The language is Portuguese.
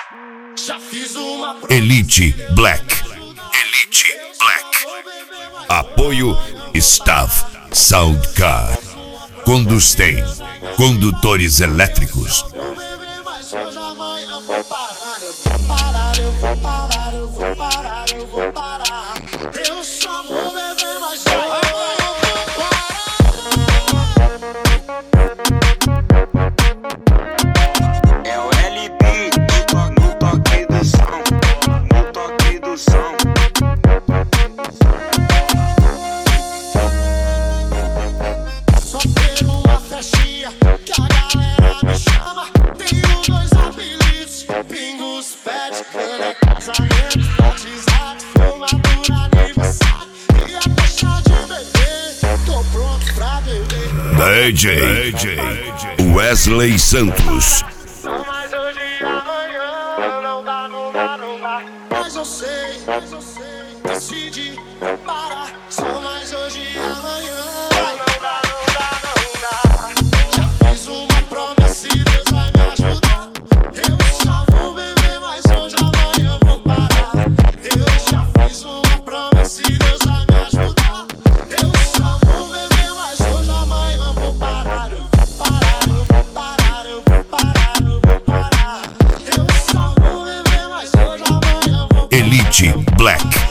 Elite Black. Elite Black. Apoio Staff Soundcar. Conduztem condutores elétricos. Eu só vou beber mais. É o LB no toque do som, no toque do som. Só ter uma festinha que a galera me chama. Tenho dois apelidos: Pingos, Pet, casamento, batizado, formatura, aniversário e até chá de bebê. Tô pronto pra beber. DJ Wesley Santos. Mas hoje e amanhã não dá. Mas eu sei, decidi parar. Só mais hoje e amanhã não dá. Já fiz uma promessa e Deus vai me ajudar. Eu só vou beber, mas hoje amanhã vou parar. Eu já fiz uma promessa e Deus vai me ajudar. Eu só vou beber, mas hoje amanhã vou parar. Eu vou parar. Eu só vou beber, mas hoje amanhã vou parar. Elite Black.